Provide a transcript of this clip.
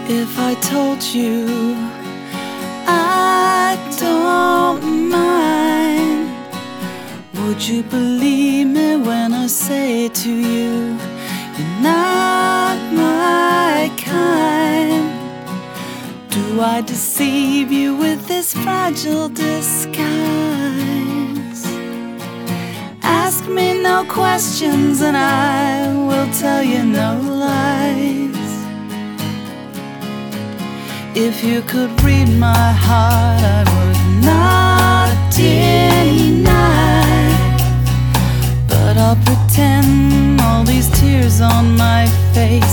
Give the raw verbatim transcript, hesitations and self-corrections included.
If I told you I don't mind, would you believe me when I say to you, you're not my kind? Do I deceive you with this fragile disguise? Ask me no questions and I will tell you no lies. If you could read my heart, I would not deny. But I'll pretend all these tears on my face